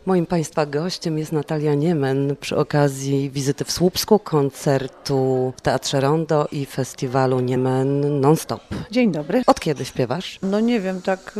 Moim Państwa gościem jest Natalia Niemen przy okazji wizyty w Słupsku, koncertu w Teatrze Rondo i festiwalu Niemen Non-Stop. Dzień dobry. Od kiedy śpiewasz? No nie wiem, tak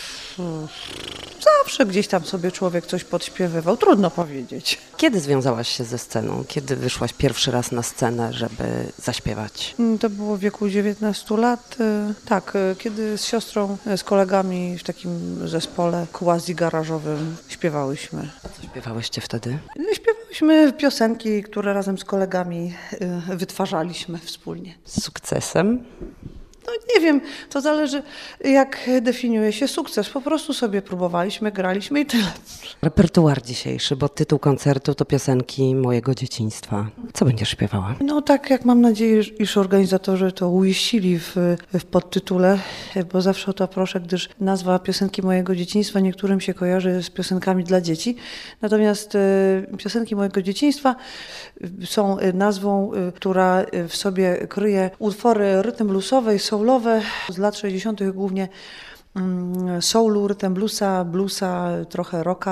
zawsze gdzieś tam sobie człowiek coś podśpiewywał, trudno powiedzieć. Kiedy związałaś się ze sceną? Kiedy wyszłaś pierwszy raz na scenę, żeby zaśpiewać? To było w wieku 19 lat, tak, kiedy z siostrą, z kolegami w takim zespole quasi-garażowym śpiewałyśmy. A co śpiewałyście wtedy? Śpiewałyśmy piosenki, które razem z kolegami wytwarzaliśmy wspólnie. Z sukcesem? No nie wiem, to zależy jak definiuje się sukces. Po prostu sobie próbowaliśmy, graliśmy i tyle. Repertuar dzisiejszy, bo tytuł koncertu to piosenki mojego dzieciństwa. Co będziesz śpiewała? No tak jak mam nadzieję, iż organizatorzy to uiścili w podtytule, bo zawsze o to proszę, gdyż nazwa piosenki mojego dzieciństwa niektórym się kojarzy z piosenkami dla dzieci. Natomiast piosenki mojego dzieciństwa są nazwą, która w sobie kryje utwory rytm bluesowe, soulowe z lat 60. głównie soulu, rytm bluesa, trochę rocka,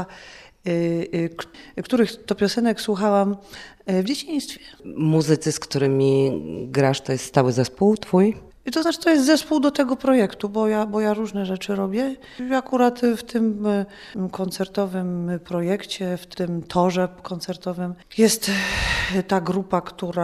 których to piosenek słuchałam w dzieciństwie. Muzycy, z którymi grasz, to jest stały zespół twój? I to znaczy, to jest zespół do tego projektu, bo ja różne rzeczy robię. I akurat w tym koncertowym projekcie, w tym torze koncertowym jest ta grupa,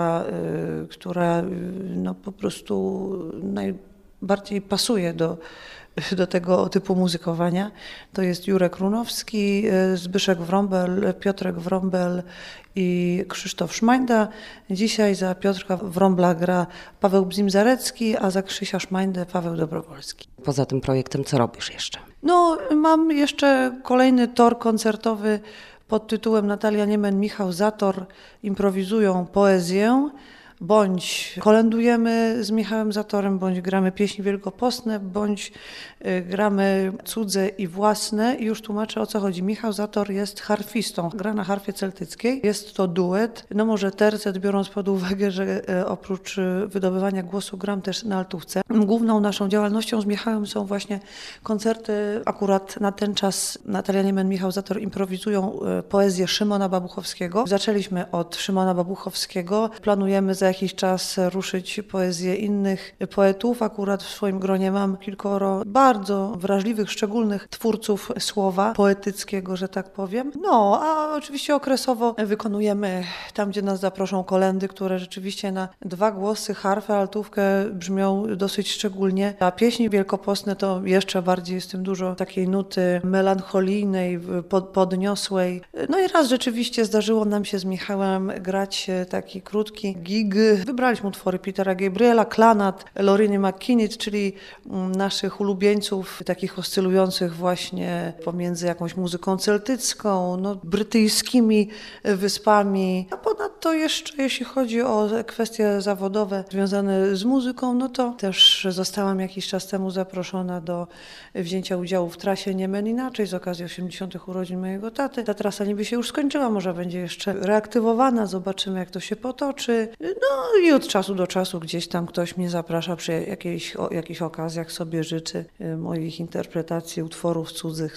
która no po prostu najbardziej pasuje do tego typu muzykowania. To jest Jurek Runowski, Zbyszek Wrąbel, Piotrek Wrąbel i Krzysztof Szmajda. Dzisiaj za Piotrka Wrąbla gra Paweł Bzim-Zarecki, a za Krzysia Szmajdę Paweł Dobrowolski. Poza tym projektem co robisz jeszcze? No, mam jeszcze kolejny tor koncertowy pod tytułem Natalia Niemen, Michał Zator improwizują poezję. Bądź kolędujemy z Michałem Zatorem, bądź gramy pieśni wielkopostne, bądź gramy cudze i własne. I już tłumaczę, o co chodzi. Michał Zator jest harfistą, gra na harfie celtyckiej. Jest to duet, no może tercet, biorąc pod uwagę, że oprócz wydobywania głosu gram też na altówce. Główną naszą działalnością z Michałem są właśnie koncerty. Akurat na ten czas Natalia Niemen, Michał Zator improwizują poezję Szymona Babuchowskiego. Zaczęliśmy od Szymona Babuchowskiego. Planujemy za jakiś czas ruszyć poezję innych poetów. Akurat w swoim gronie mam kilkoro bardzo wrażliwych, szczególnych twórców słowa poetyckiego, że tak powiem. No, a oczywiście okresowo wykonujemy tam, gdzie nas zaproszą kolendy, które rzeczywiście na dwa głosy, harfę, altówkę brzmią dosyć szczególnie, a pieśni wielkopostne to jeszcze bardziej jest w tym dużo takiej nuty melancholijnej, podniosłej. No i raz rzeczywiście zdarzyło nam się z Michałem grać taki krótki gig. Wybraliśmy utwory Petera Gabriela, Klanat, Loriny McKinney, czyli naszych ulubieńców, takich oscylujących właśnie pomiędzy jakąś muzyką celtycką, no, brytyjskimi wyspami. A ponadto jeszcze, jeśli chodzi o kwestie zawodowe związane z muzyką, no to też zostałam jakiś czas temu zaproszona do wzięcia udziału w trasie Niemen Inaczej z okazji 80. urodzin mojego taty. Ta trasa niby się już skończyła, może będzie jeszcze reaktywowana, zobaczymy jak to się potoczy. No i od czasu do czasu gdzieś tam ktoś mnie zaprasza przy jakichś okazjach, sobie życzy moich interpretacji utworów cudzych,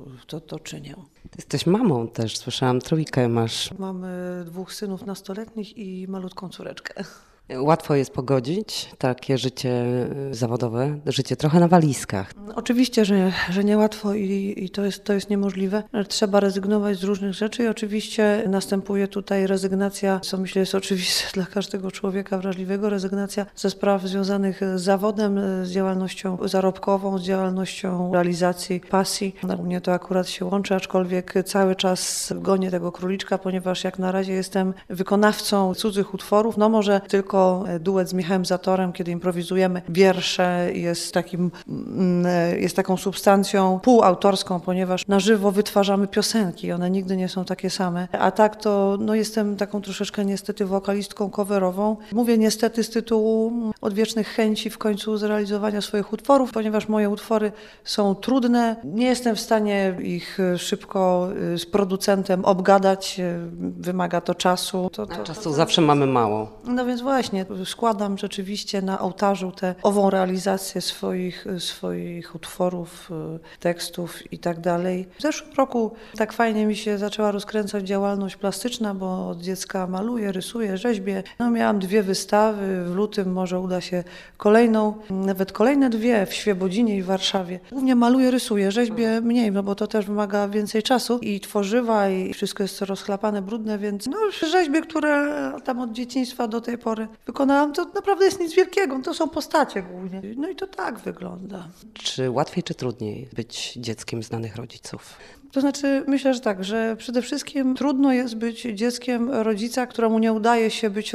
to czynię. Ty jesteś mamą też, słyszałam, trójkę masz. Mamy 2 synów nastoletnich i malutką córeczkę. Łatwo jest pogodzić takie życie zawodowe, życie trochę na walizkach. Oczywiście, że niełatwo i to jest niemożliwe. Trzeba rezygnować z różnych rzeczy i oczywiście następuje tutaj rezygnacja, co myślę jest oczywiste dla każdego człowieka wrażliwego, rezygnacja ze spraw związanych z zawodem, z działalnością zarobkową, z działalnością realizacji pasji. U mnie to akurat się łączy, aczkolwiek cały czas gonię tego króliczka, ponieważ jak na razie jestem wykonawcą cudzych utworów, no może tylko duet z Michałem Zatorem, kiedy improwizujemy wiersze, jest taką substancją półautorską, ponieważ na żywo wytwarzamy piosenki, one nigdy nie są takie same. A tak to no, jestem taką troszeczkę niestety wokalistką coverową. Mówię niestety z tytułu odwiecznych chęci w końcu zrealizowania swoich utworów, ponieważ moje utwory są trudne. Nie jestem w stanie ich szybko z producentem obgadać, wymaga to czasu. Czasu zawsze mamy mało. No więc właśnie. właśnie składam rzeczywiście na ołtarzu ową realizację swoich utworów, tekstów i tak dalej. W zeszłym roku tak fajnie mi się zaczęła rozkręcać działalność plastyczna, bo od dziecka maluję, rysuję, rzeźbię. No, miałam 2 wystawy, w lutym może uda się kolejną, nawet kolejne 2 w Świebodzinie i w Warszawie. Głównie maluję, rysuję, rzeźbię mniej, no bo to też wymaga więcej czasu i tworzywa i wszystko jest rozchlapane, brudne, więc no, rzeźby, które tam od dzieciństwa do tej pory wykonałam, to naprawdę jest nic wielkiego, to są postacie głównie. No i to tak wygląda. Czy łatwiej, czy trudniej być dzieckiem znanych rodziców? To znaczy, myślę, że tak, że przede wszystkim trudno jest być dzieckiem rodzica, któremu nie udaje się być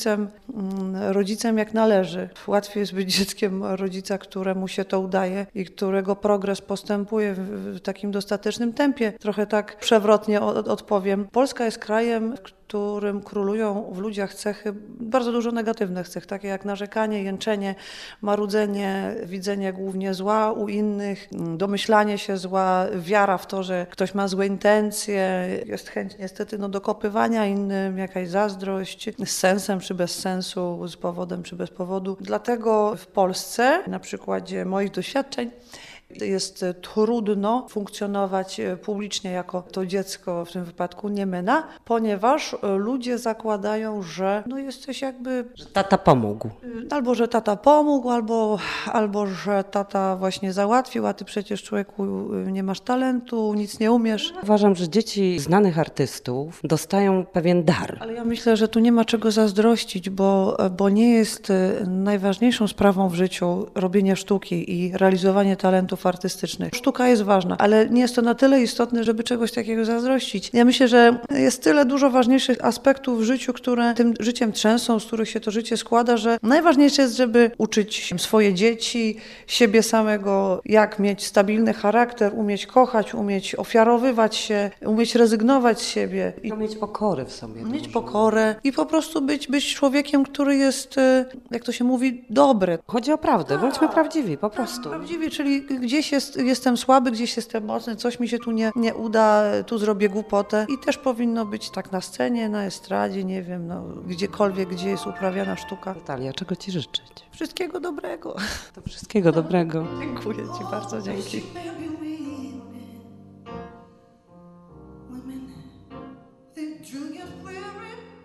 rodzicem jak należy. Łatwiej jest być dzieckiem rodzica, któremu się to udaje i którego progres postępuje w takim dostatecznym tempie. Trochę tak przewrotnie odpowiem. Polska jest krajem, w którym królują w ludziach cechy, bardzo dużo negatywnych cech, takie jak narzekanie, jęczenie, marudzenie, widzenie głównie zła u innych, domyślanie się zła, wiara w to, że ktoś ma złe intencje, jest chęć niestety dokopywania innym, jakaś zazdrość z sensem czy bez sensu, z powodem czy bez powodu. Dlatego w Polsce, na przykładzie moich doświadczeń, jest trudno funkcjonować publicznie jako to dziecko, w tym wypadku Niemena, ponieważ ludzie zakładają, że jesteś jakby... Tata pomógł. Albo że tata pomógł, albo że tata właśnie załatwił, a ty przecież, człowieku, nie masz talentu, nic nie umiesz. Uważam, że dzieci znanych artystów dostają pewien dar. Ale ja myślę, że tu nie ma czego zazdrościć, bo nie jest najważniejszą sprawą w życiu robienie sztuki i realizowanie talentów artystycznych. Sztuka jest ważna, ale nie jest to na tyle istotne, żeby czegoś takiego zazdrościć. Ja myślę, że jest tyle dużo ważniejszych aspektów w życiu, które tym życiem trzęsą, z których się to życie składa, że najważniejsze jest, żeby uczyć swoje dzieci, siebie samego, jak mieć stabilny charakter, umieć kochać, umieć ofiarowywać się, umieć rezygnować z siebie. I mieć pokorę w sobie. Mieć pokorę i po prostu być człowiekiem, który jest, jak to się mówi, dobry. Chodzi o prawdę, bądźmy prawdziwi, po prostu. Prawdziwie, czyli gdzieś jestem słaby, gdzieś jestem mocny, coś mi się tu nie uda, tu zrobię głupotę. I też powinno być tak na scenie, na estradzie, nie wiem, gdziekolwiek, gdzie jest uprawiana sztuka. Natalia, czego Ci życzyć? Wszystkiego dobrego. To wszystkiego dobrego. Dziękuję Ci bardzo, dzięki. Women, they drew your